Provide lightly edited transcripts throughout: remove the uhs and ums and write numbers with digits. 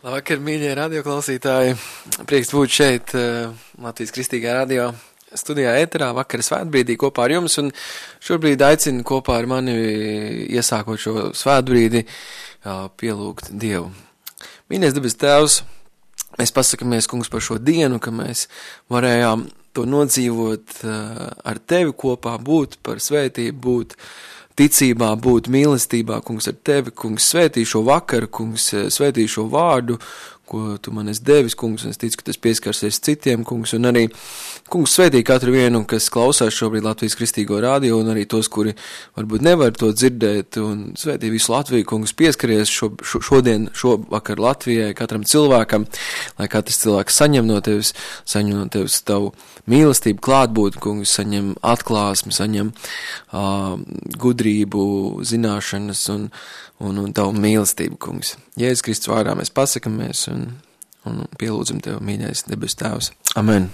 Labvakar, mīļie radioklausītāji. Prieks būt šeit Latvijas Kristīgā radio studijā ēterā vakara svētbrīdī kopā ar jums. Un šobrīd aicinu kopā ar mani iesākot šo svētbrīdi pielūgt Dievu. Mīļais debes Tēvs, mēs pasakamies, Kungs, par šo dienu, ka mēs varējām to nodzīvot ar Tevi kopā, būt par svētību, būt ticībā, būt mīlestībā, Kungs, ar Tevi, Kungs, svētī šo vakaru, Kungs, svētī šo vārdu, ko Tu man esi devis, Kungs, un es ticu, ka tas pieskarsies citiem, Kungs, un arī, Kungs, svētī katru vienu, kas klausās šobrīd Latvijas Kristīgo radio, un arī tos, kuri varbūt nevar to dzirdēt, un svētī visu Latviju, Kungs, pieskaries šovakar Latvijai, katram cilvēkam, lai katrs cilvēks saņem no Tevis Tavu mīlestību, klātbūt, Kungs, saņem atklāsmi, saņem gudrību, zināšanas un Tavu mīlestību, Kungs. Jēzus Kristus vārdā mēs pasakamies un pielūdzam Tev, mīļais debes Tēvs. Amen.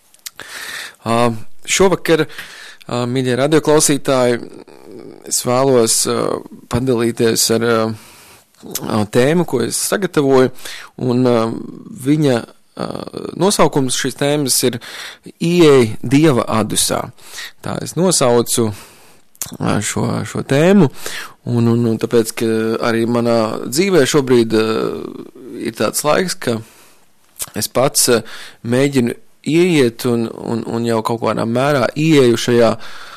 Šovakar, mīļie radioklausītāji, es vēlos padalīties ar tēmu, ko es sagatavoju, un viņa nosaukums šīs tēmas ir Ieej Dieva adusā. Tā es nosaucu šo tēmu, un tāpēc, ka arī manā dzīvē šobrīd ir tāds laiks, ka es pats mēģinu ieiet un jau kaut kādā mērā ieeju šajā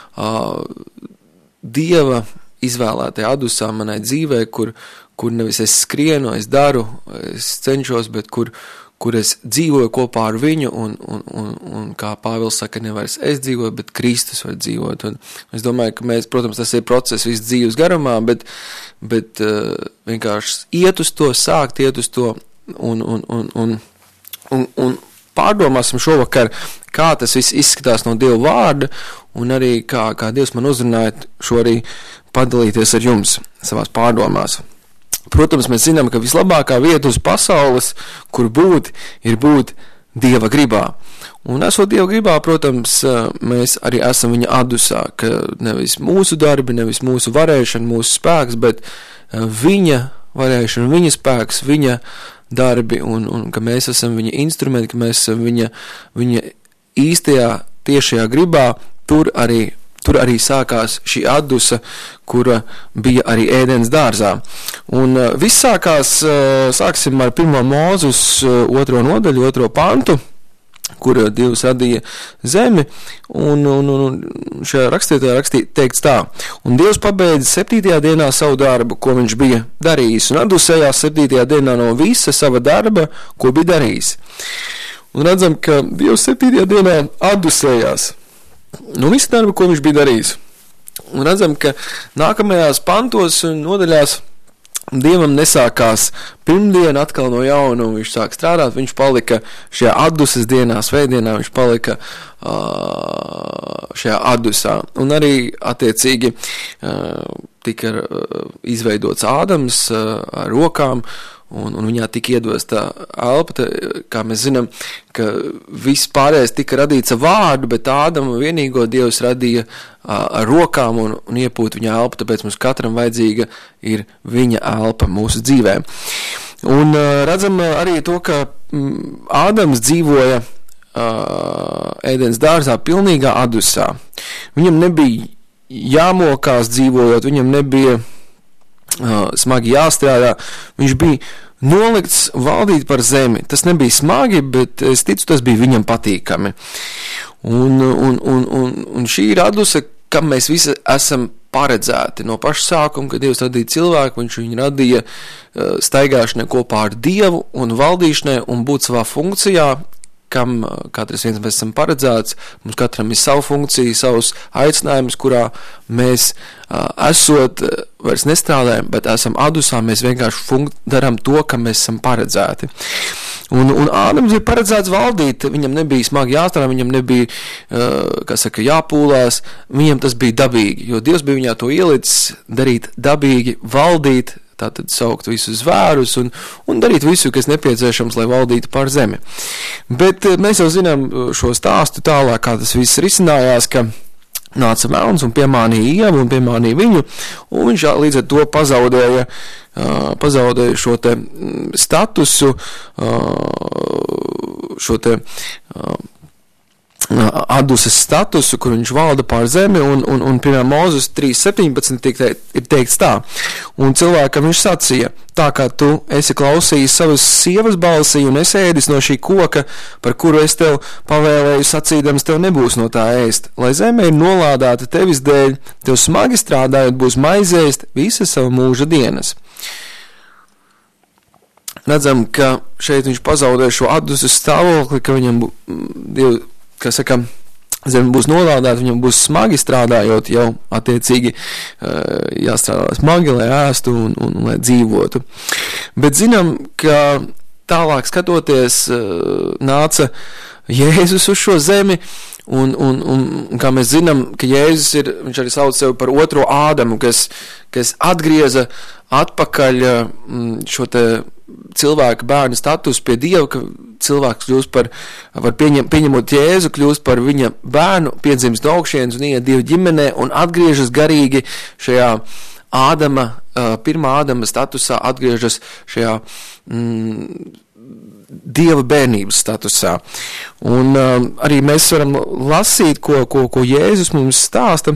Dieva izvēlētajā adusā manai dzīvē, kur nevis es skrienu, es daru, es cenšos, bet kur es dzīvoju kopā ar viņu, un kā Pāvils saka, nevairs es dzīvoju, bet Kristus var dzīvot. Un es domāju, ka mēs, protams, tas ir process visu dzīves garumā, bet vienkārši iet uz to, sākt iet uz to, un pārdomāsim šovakar, kā tas viss izskatās no Dieva vārda, un arī kā Dievs man uzrunāja šo arī padalīties ar jums savās pārdomās. Protams, mēs zinām, ka vislabākā vieta uz pasaules, kur būt, ir būt Dieva gribā. Un esot Dieva gribā, protams, mēs arī esam viņa adusā, ka nevis mūsu darbi, nevis mūsu varēšana, mūsu spēks, bet viņa varēšana, viņa spēks, viņa darbi, un ka mēs esam viņa instrumenti, ka mēs esam viņa īstajā, tiešajā gribā, tur arī sākās šī adusa, kura bija arī ēdens dārzā. Un viss sāksim ar 1. Mūzus 2. nodaļu, 2. pantu, kur Dievs radīja zemi, un šajā rakstītājā teikts tā: un Dievs pabeidza 7. dienā savu darbu, ko viņš bija darījis, un adusējās 7. dienā no visa sava darba, ko bija darījis. Un redzam, ka Dievs 7. dienā adusējās no visa darba, ko viņš bija darījis. Un redzam, ka nākamajās pantos un nodaļās Dievam nesākās pirmdiena atkal no jauna, un viņš sāk strādāt, viņš palika šajā aduses dienā, svētdienā, viņš palika šajā adusā. Un arī, attiecīgi, tika izveidots Ādams ar rokām, un viņā tika iedvesta elpa, kā mēs zinām, ka viss pārējais tika radīts ar vārdu, bet Ādamu vienīgo Dievs radīja ar rokām un iepūt viņa elpu, tāpēc mums katram vajadzīga ir viņa elpa mūsu dzīvē. Un redzam arī to, ka Ādams dzīvoja ēdens dārzā pilnīgā adusā. Viņam nebija jāmokās dzīvojot, viņam nebija smagi jāstrādā, viņš bija nolikts valdīt par zemi. Tas nebija smagi, bet es ticu, tas bija viņam patīkami. Un šī ir adusa, kam mēs visi esam paredzēti no paša sākuma, kad Dievs radīja cilvēku, viņš viņu radīja staigāšanai kopā ar Dievu un valdīšanai un būt savā funkcijā, kam katrs viens mēs esam paredzēts, mums katram ir savu funkciju, savus aicinājumus, kurā mēs esot vairs nestrādājam, bet esam adusā, mēs vienkārši darām to, kam mēs esam paredzēti. Un Ādams bija paredzēts valdīt, viņam nebija smagi jāstrādā, viņam nebija, jāpūlās, viņam tas bija dabīgi, jo Dievs bija viņā to ielicis darīt dabīgi, valdīt, tātad saukt visus zvērus un darīt visu, kas nepieciešams, lai valdītu pār zemi. Bet mēs jau zinām šo stāstu tālāk, kā tas viss risinājās, ka nāca velns un piemānīja Ievu un piemānīja viņu, un viņš līdz ar to pazaudēja šo te statusu, šo te Aduses statusu, kur viņš valda pār zemi, un piemēram, Mūzes 3.17 ir teikts tā, un cilvēkam viņš sacīja, tā kā tu esi klausījis savas sievas balsī un esi ēdis no šī koka, par kuru es tev pavēlēju sacīdams, tev nebūs no tā ēst, lai zeme ir nolādēta tevis dēļ, tev smagi strādājot būs maizēst visas savu mūža dienas. Redzam, ka šeit viņš pazaudē šo Aduses stāvokli, ka viņam kas saka, zeme būs nolādēta, viņam būs smagi strādājot, jau attiecīgi jāstrādā smagi, lai ēstu un lai dzīvotu. Bet zinām, ka tālāk skatoties nāca Jēzus uz šo zemi, un kā mēs zinām, ka Jēzus viņš arī sauc sevi par otro Ādamu, kas atgrieza atpakaļ šo te cilvēka bērna status pie Dieva, ka cilvēks kļūst pieņemot Jēzu, kļūst par viņa bērnu, piedzimst no augšienes un iet Dieva ģimenē un atgriežas garīgi šajā Ādama, pirmā Ādama statusā, atgriežas šajā Dieva bērnības statusā. Un arī mēs varam lasīt, ko Jēzus mums stāsta,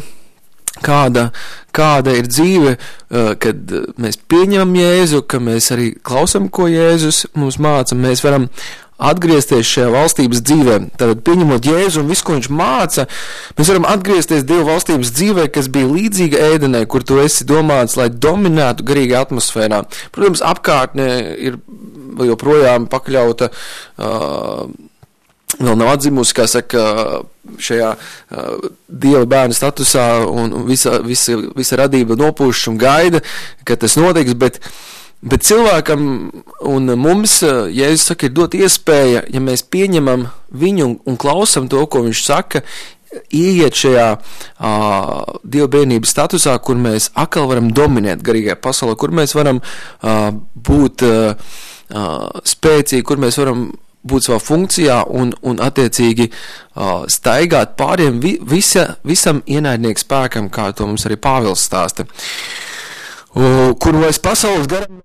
kāda ir dzīve, kad mēs pieņemam Jēzu, ka mēs arī klausam, ko Jēzus mums māca, mēs varam atgriezties šajā valstības dzīvē. Tātad pieņemot Jēzu un visu, ko viņš māca, mēs varam atgriezties Dieva valstības dzīvē, kas bija līdzīga ēdenē, kur tu esi domāts, lai dominētu garīgā atmosfērā. Protams, apkārtne ir joprojām pakļauta, vēl nav atzimusi, kā saka, šajā Dieva bērna statusā, un visa radība nopūš un gaida, ka tas notiks, bet cilvēkam un mums, Jēzus saka, ir dot iespēja, ja mēs pieņemam viņu un klausam to, ko viņš saka, ieiet šajā Dieva bērnības statusā, kur mēs atkal varam dominēt garīgajā pasaulē, kur mēs varam būt spēcīgi, kur mēs varam būt savā funkcijā un attiecīgi staigāt pāriem visam ienaidnieku spēkam, kā to mums arī Pāvils stāsta. Kuru vairs pasaules garam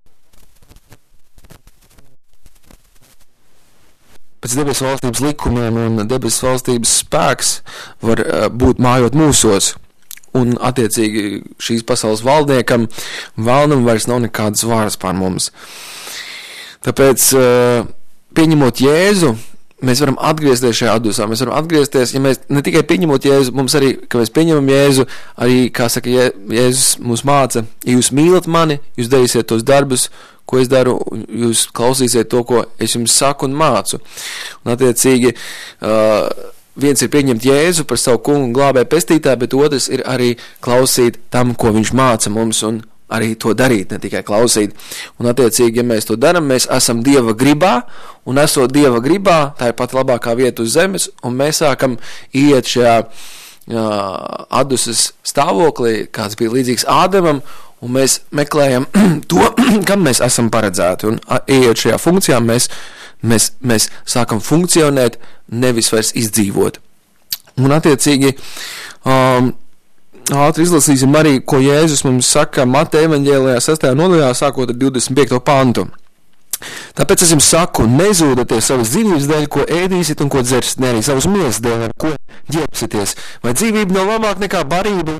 pēc debesu valstības likumiem un debesu valstības spēks var būt mājot mūsos. Un attiecīgi šīs pasaules valdniekam, vēlnam vairs nav nekādas varas pār mums. Tāpēc, pieņemot Jēzu, mēs varam atgriezties šajā Adusā. Mēs varam atgriezties, ja mēs ne tikai pieņemot Jēzu, mums arī, ka mēs pieņemam Jēzu, arī, kā saka, Jēzus mums māca, ja jūs mīlat mani, jūs darīsiet tos darbus, ko es daru, jūs klausīsiet to, ko es jums saku un mācu. Un attiecīgi, viens ir pieņemt Jēzu par savu kungu un glābēju pestītāju, bet otrs ir arī klausīt tam, ko viņš māca mums un arī to darīt, ne tikai klausīt. Un attiecīgi, ja mēs to darām, mēs esam Dieva gribā, un esot Dieva gribā, tā ir pat labākā vieta uz zemes, un mēs sākam iet šajā Aduses stāvoklī, kāds bija līdzīgs Ādamam, un mēs meklējam to, kam mēs esam paredzēti, un iet šajā funkcijā mēs sākam funkcionēt, nevis vairs izdzīvot. Un attiecīgi, ātri izlasīsim arī, ko Jēzus mums saka Mateja evaņģēlijā 6. nodaļā, sākot ar 25. pantu. Tāpēc es jums saku, nezūdaties savas dzīvības dēļ, ko ēdīsiet un ko dzersiet, ne arī savas miesas dēļ, ar ko ģērbsieties. Vai dzīvība nav labāk nekā barība?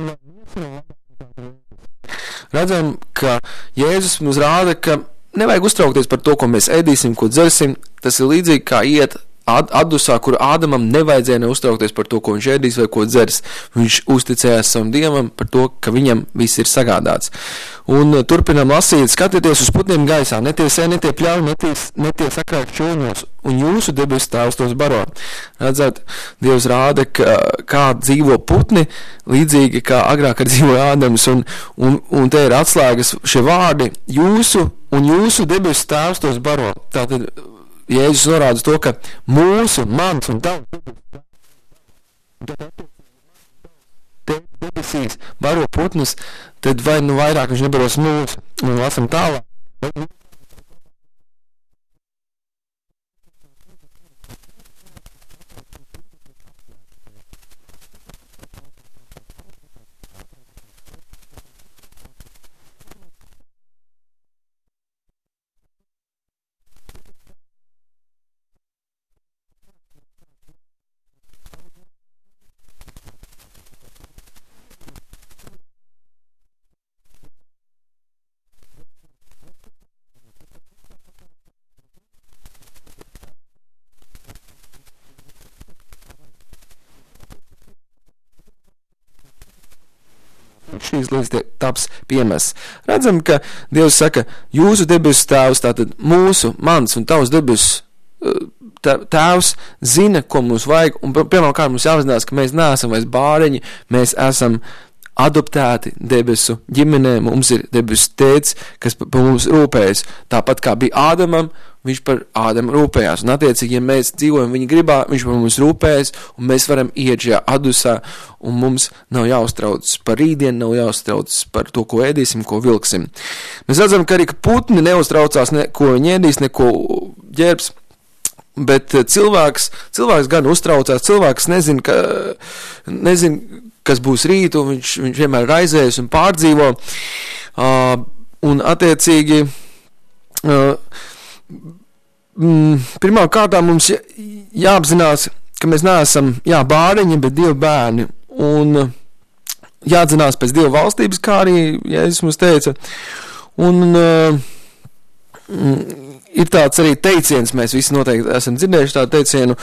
Redzam, ka Jēzus mums rāda, ka nevajag uztraukties par to, ko mēs ēdīsim, ko dzersim. Tas ir līdzīgi kā iet Adusā, kur Ādamam nevajadzēja neuztraukties par to, ko viņš ēdīs vai ko dzers. Viņš uzticējās savam Dievam par to, ka viņam viss ir sagādāts. Un turpinām lasīt, skatieties uz putniem gaisā, netie sēni, netie pļauji, netie sakrāk čūņos, un jūsu debesu tēvs tos baro. Redzēt, Dievs rāda, kā dzīvo putni, līdzīgi kā agrāk ar dzīvoja Ādams, un te ir atslēgas šie vārdi, jūsu debesu tēvs tos baro. Tātad Jēzus norāda to, ka mūsu, mans un tavs debesīs baro putnus, tad vai nu vairāk viņš nebaros mūsu, un lasam tālāk. šīs lietas taps piemests. Redzam, ka Dievs saka, jūsu debesu tēvs, tātad mūsu, mans un tavs debesu tēvs zina, ko mums vajag, un pirmām kā mums jāapzinās, ka mēs neesam vairs bāreņi, mēs esam adoptēti debesu ģimenē, mums ir debesu tēvs, kas par mums rūpējas. Tāpat kā bija Ādamam, viņš par Ādamu rūpējās. Un attiecīgi, ja mēs dzīvojam viņa gribā, viņš par mums rūpējas, un mēs varam iet šajā adusā, un mums nav jāuztrauc par rītdienu, nav jāuztrauc par to, ko ēdīsim, ko vilksim. Mēs redzam, ka arī putni neuztraucās, ko viņi ēdīs, neko ģērbs, bet cilvēks gan uztraucās, cilvēks nezin, kas būs rīt, un viņš vienmēr raizējas un pārdzīvo, un attiecīgi pirmā kārtā mums jāapzinās, ka mēs neesam bāreņi, bet Dieva bērni, un jāatzinās pēc Dieva valstības, kā arī Jēzus mums teica, un ir tāds arī teiciens, mēs visi noteikti esam dzirdējuši tādu teicienu,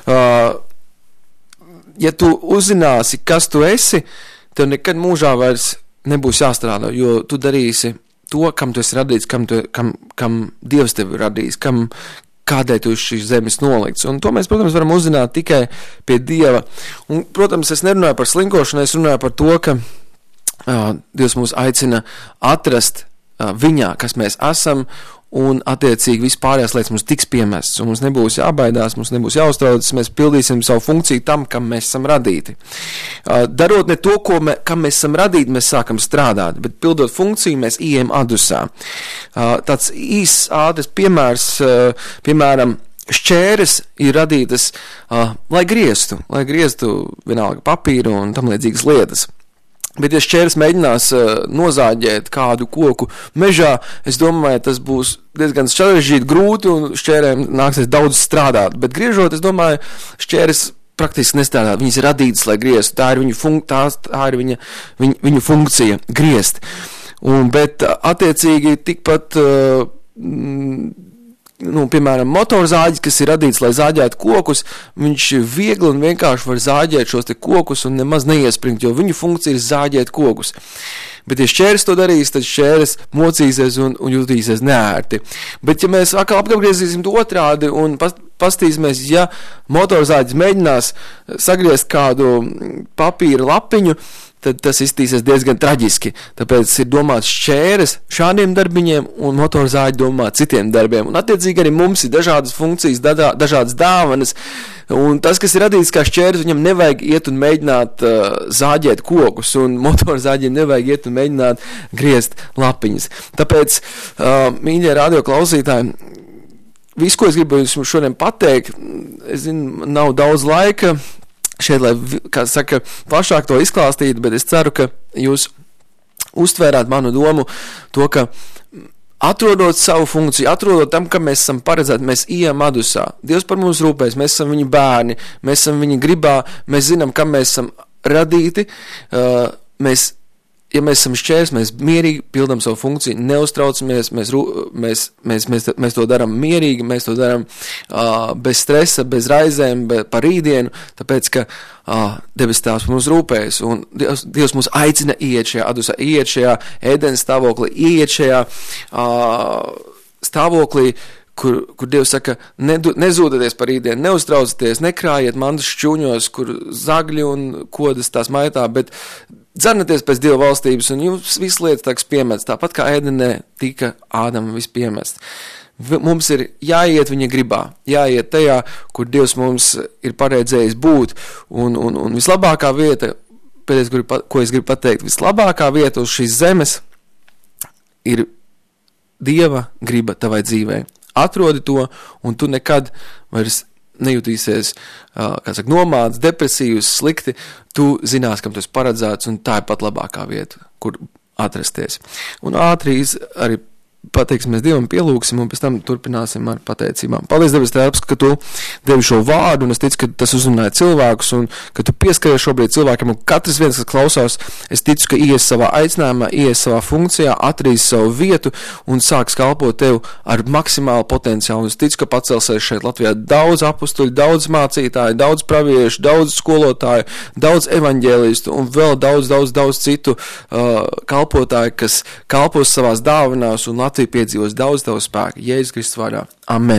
ja tu uzzināsi, kas tu esi, tev nekad mūžā vairs nebūs jāstrādā, jo tu darīsi to, kam tu esi radīts, kam Dievs tevi radījis, kādēļ tu uz šīs zemes nolikts. Un to mēs, protams, varam uzzināt tikai pie Dieva. Un, protams, es nerunāju par slinkošanu, es runāju par to, ka Dievs mūs aicina atrast viņā, kas mēs esam, un attiecīgi vispārējās lietas mums tiks piemestas, un mums nebūs jābaidās, mums nebūs jāuztraucas, mēs pildīsim savu funkciju tam, kam mēs esam radīti. Darot ne to, kam mēs esam radīti, mēs sākam strādāt, bet pildot funkciju, mēs ejam adusā. Tāds īsts ātrs piemērs, piemēram, šķēres ir radītas, lai grieztu vienalga papīru un tam līdzīgas lietas. Bet, ja šķērs mēģinās nozāģēt kādu koku mežā, es domāju, tas būs diezgan sarežģīti, grūti, un šķērēm nāksies daudz strādāt. Bet griežot, es domāju, šķērs praktiski nestrādā. Viņas ir radītas, lai grieztu. Tā ir viņa funkcija - griezt. Bet attiecīgi tikpat piemēram, motorzāģis, kas ir radīts, lai zāģētu kokus, viņš viegli un vienkārši var zāģēt šos te kokus un nemaz neiespringt, jo viņu funkcija ir zāģēt kokus. Bet, ja šķērs to darīs, tad šķērs mocīsies un jutīsies neērti. Bet, ja mēs atkal apgriezīsim to otrādi un pastīsimies, ja motorzāģis mēģinās sagriezt kādu papīra lapiņu, tad tas iztīsies diezgan traģiski. Tāpēc ir domāts šķēres šādiem darbiņiem un motorzāģi domā citiem darbiem. Un attiecīgi arī mums ir dažādas funkcijas, dažādas dāvanas. Un tas, kas ir radīts kā šķēres, viņam nevajag iet un mēģināt zāģēt kokus, un motorzāģiem nevajag iet un mēģināt griezt lapiņas. Tāpēc, mīļie radio klausītāji, visu, ko es gribu jums šodien pateikt, es zinu, nav daudz laika šeit, lai, kā saka, plašāk to izklāstītu, bet es ceru, ka jūs uztvērāt manu domu to, ka atrodot savu funkciju, atrodot tam, kam mēs esam paredzēti, mēs ejam adusā. Dievs par mums rūpēs, mēs esam viņa bērni, mēs esam viņa gribā, mēs zinām, kam mēs esam radīti, ja mēs esam šķērs, mēs mierīgi pildam savu funkciju, neuztraucamies, mēs to darām mierīgi, mēs to darām bez stresa, bez raizēm, par rītdienu, tāpēc, ka debes tēvs mums rūpējas, un Dievs mūs aicina iet šajā adusā, iet šajā ēdenes stāvoklī, iet šajā stāvoklī, kur Dievs saka, nezūdaties par rītdienu, neuztraucaties, nekrājiet mantas šķūņos, kur zagļi un kodas tās maitā, bet dzenaties pēc Dieva valstības, un jums viss lietas tiks piemēts, tāpat kā ēdenē tika Ādama viss piemēts. Mums ir jāiet viņa gribā, jāiet tajā, kur Dievs mums ir paredzējis būt, un vislabākā vieta, pēdējais, ko es gribu pateikt, vislabākā vieta uz šīs zemes ir Dieva griba tavai dzīvei. Atrodi to, un tu nekad vairs nejutīsies, kā saka, nomāds, depresīvs, slikti, tu zinās, kam tas paredzēts, un tā ir pat labākā vieta, kur atrasties. Un ātri arī pateiksimies Dievam, pielūksim un pēc tam turpināsim ar pateicībām. Paldies, Debes Tēvs, ka tu devi šo vārdu, un es ticu, ka tas uzrunāja cilvēkus, un ka tu pieskaries šobrīd cilvēkiem, un katrs viens, kas klausās, es ticu, ka ies savā aicinājumā, ies savā funkcijā, atrīs savu vietu un sāks kalpot tev ar maksimālu potenciālu. Un es ticu, ka pacelsies šeit Latvijā daudz apustuļu, daudz mācītāju, daudz praviešu, daudz skolotāju, daudz evaņģēlistu un vēl daudz citu kalpotāju, kas kalpos savās dāvanās un Latvija piedzīvos daudz tavu spēku. Jēzus Kristus vārdā. Amen.